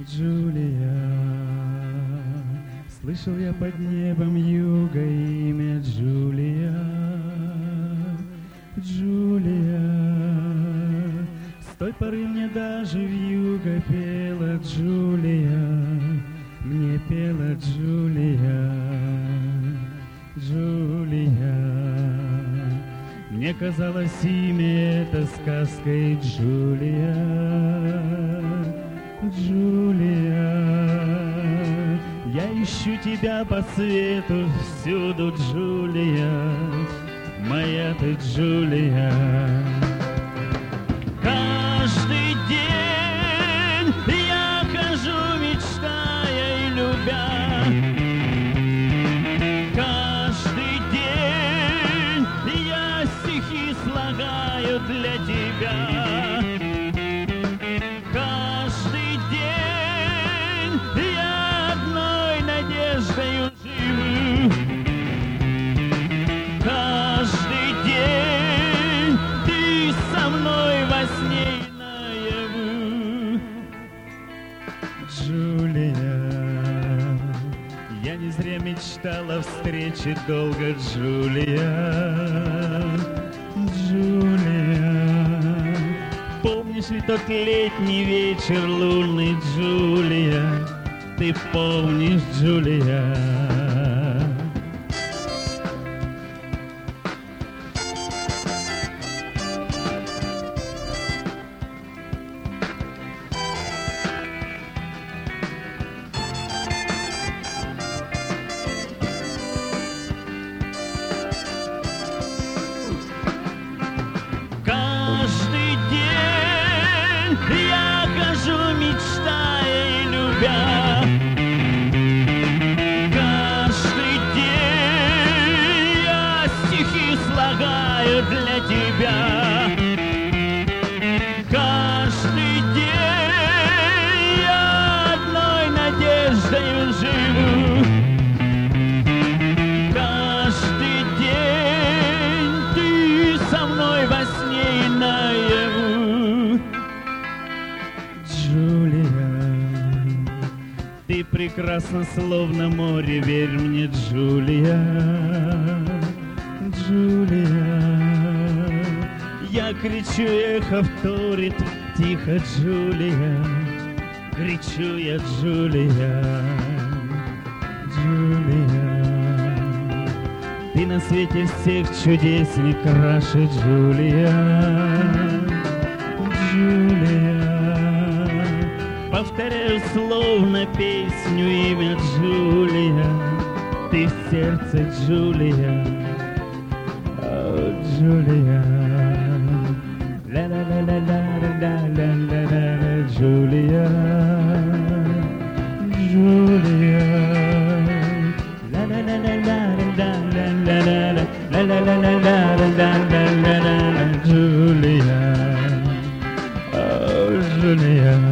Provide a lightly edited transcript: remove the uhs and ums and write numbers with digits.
Джулия, слышал я под небом юга имя Джулия. Джулия, с той поры мне даже вьюга пела Джулия, мне пела Джулия. Джулия, мне казалось имя это сказкой Джулия. Джулия, я ищу тебя по свету всюду, Джулия, моя ты Джулия. Каждый день я хожу, мечтая и любя. Каждый день я стихи слагаю для тебя. Каждый день ты со мной во сне и наяву. Джулия, я не зря мечтала о встрече долго, Джулия. Джулия, помнишь ли тот летний вечер лунный, Джулия? Ты помнишь, Джулия? Каждый день я хожу, мечтая и любя. Каждый день я стихи слагаю для тебя. Каждый день я одной надеждой живу. Каждый день ты со мной во сне и наяву. Джулия, ты прекрасна, словно море, верь мне, Джулия. Джулия, я кричу, эхо вторит тихо, Джулия. Кричу я, Джулия. Джулия, ты на свете всех чудес не краше, Джулия. Джулия, повторяю словно песню имя Джулия. Ты в сердце, Джулия. О, Джулия. Ла-ла-ла-ла-ла-ла-ла-ла-ла-ла, Джулия. Джулия. Julia, oh Julia.